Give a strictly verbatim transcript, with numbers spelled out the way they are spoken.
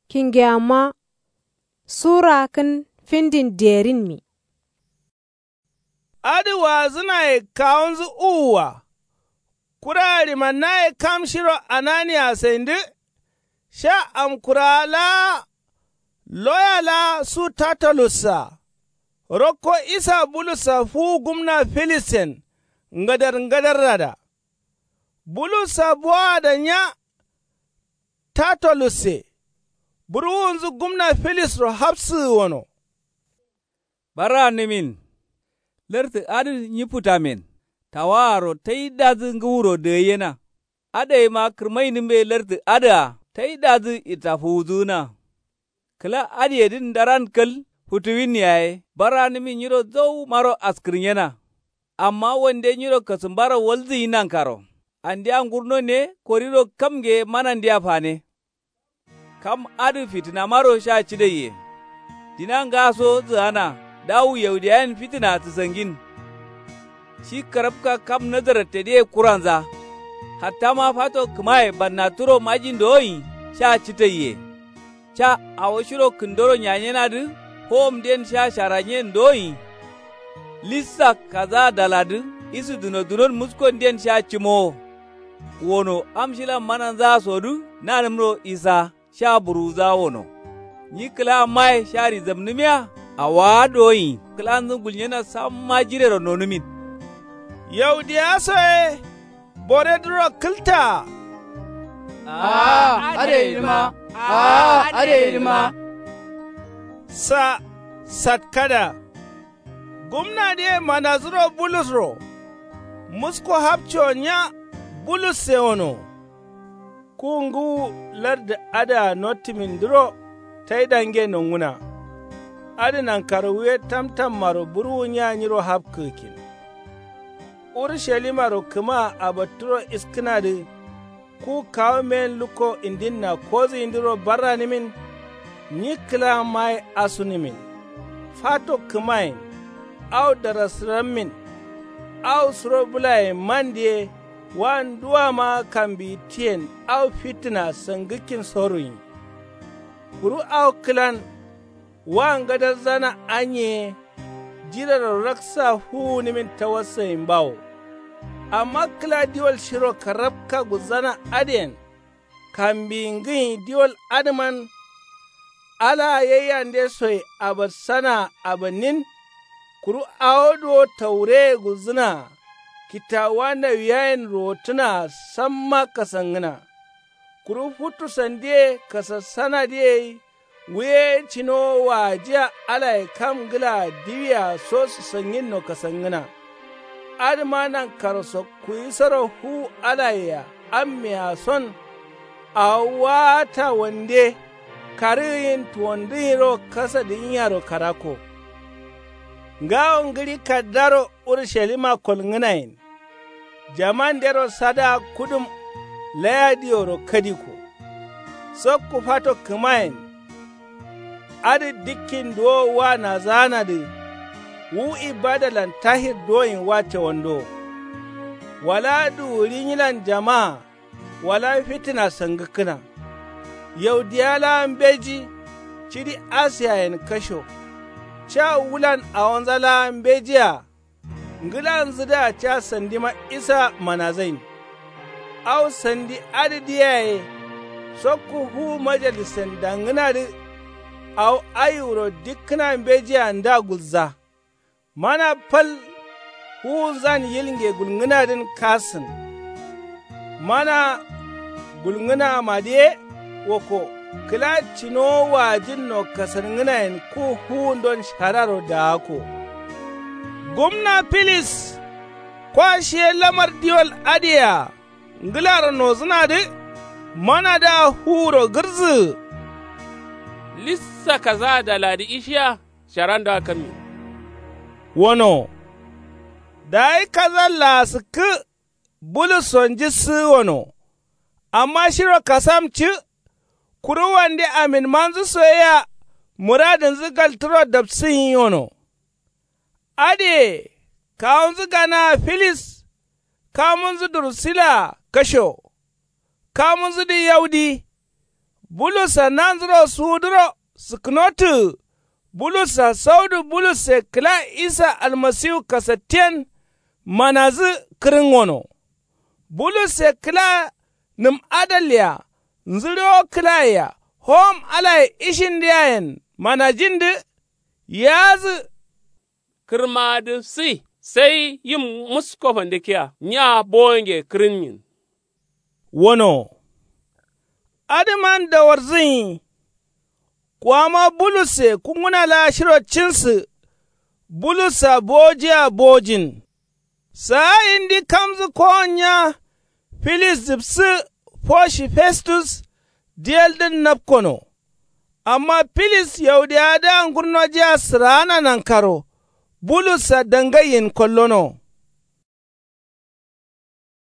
kingyama sura kin findin derin mi. Adi wazina e kaunzu uwa, kurari manna e kamshiro anania sendi, sha amkurala loyala su tatalusa, roko isa bulusa fu gumna Filisten ngadar ngadar rada. Bulusa buwa da nya tataluse, buruwunzu gumna Filistro hapsu wano. Bara nimin, lerti adi nyiputa min, tawaro tai dazi nguro de yena, ade ma kirmai nimbe lerti ada, tai dazi itafuzuna. Kila adi edin daran kal hutuwin yaye, bara nimin nyiro zau maro askirin yana, amma wande nyiro kasumbara walzi nan karo, andi angurno ne koriro kamge manandi afane. Kam adi fitina maro sha chideye, dinan gaso zana, dawu yaudiyan fitina tsangin. Shi karabka kam nazara tede kuranza, hatta ma fato kumaye banna turo majin doyi sha chitaye. Cha awashiro kundoro nyanyena du, hom den sha sharanyen doyi. Lissa kaza daladu, isu duno dunon muskon den sha chimo. Wono amshila mananza sodu, nanamro isa sha buruza wono. Nyikla mai shari zamnumiya, awa doyi, klanzun gulnyena samma jirero nonumin. Yau diya soye, bore duro kilta. Ah, ade ilma, ah, ade ilma. Sa, satkada, gumna de manazuro bulusro, musko hapcho nya bulus seono. Kungu larda ada notimin duro, taidange nonguna. Adi nan karuwe tamtam maro buru nya nyiro hapkukin. Urushalima ro kuma abaturo iskina de, ku kawo men luko indinna kozi indiro barra nimin, nikla mai asu nimin. Fato kumain, au darasramin, au surobulai mandie, wan duwa ma kambi tien, au fitina sangikin soruyin. Kuru au kilan, wan gadar zana anye, jirar raksa hu nimin tawassayin bawo. Amma kila diwal shiro karabka guzana aden, kambingin diwal adman, ala yayyande soy abasana abanin, kuru awodo taure guzuna, kitawana yayin rotuna samma kasangina, kuru futu sande kasasana de we cino wajiya ala kam gila diwiya so su sangin no kasangina. Admanan karso ku yi hu alaya an miya son a wata wande kariyin tuwandiro kasa da yaro karako. Gawon giri kaddaro Urushalima kolnginayin, jaman dero sada kudum layadiyoro kadiko, sokku fato kumayin, adi dikkin do wa na zana da wu ibadalan tahir doyin wace wando, wala durinyilan jama'a, wala fitina sangakina, yau diyala beji, ciri asiyayen kasho, ca wulan a wanzala bejiya, ngilan zida ca sandi ma isa manazain, au sandi adidiyaye, sokku hu majalisan danginari, au ayuro dikkina bejiya nda gulza. Mana fal hu zan yilnge gulngina din kasin, mana gulngina madiye woko, kila cino wajin no kasar nginayin ku hu don shararo da ako. Gumna Filis, kwashe lamar diwal adiya, ngilar no zina di, mana da huro girzi. Lissa kaza da ladi ishiya, sharan da kami. Wano, da yi kazan lasiki buluson jisi wano, amma shiro kasamci, kuru wande amin manzu soya muradin zigal turo dabsin yi wano. Ade, kawun zigana Filis, kawun zu Dursila kasho, kawun zu di Yaudi, bulusa nanzro sudro sknotu, bulusa saudu buluse kila isa almasiu kasatien manazi kringono. Buluse kila nim adalya, nziro kila ya, hom alai ishindiyayen manajindi yazi kirma da si sai yin muskofan da kiya nya boye kirin wono. Adiman da warzin, kwama buluse kunguna la shirocinsu, bulusa bojiya bojin, sa indi kamzu konya Filis zipsi foshi Festus diyaldin napkono, amma Filis yaudiyada ngurno jiya sirana nan karo, bulusa dangayin kollono.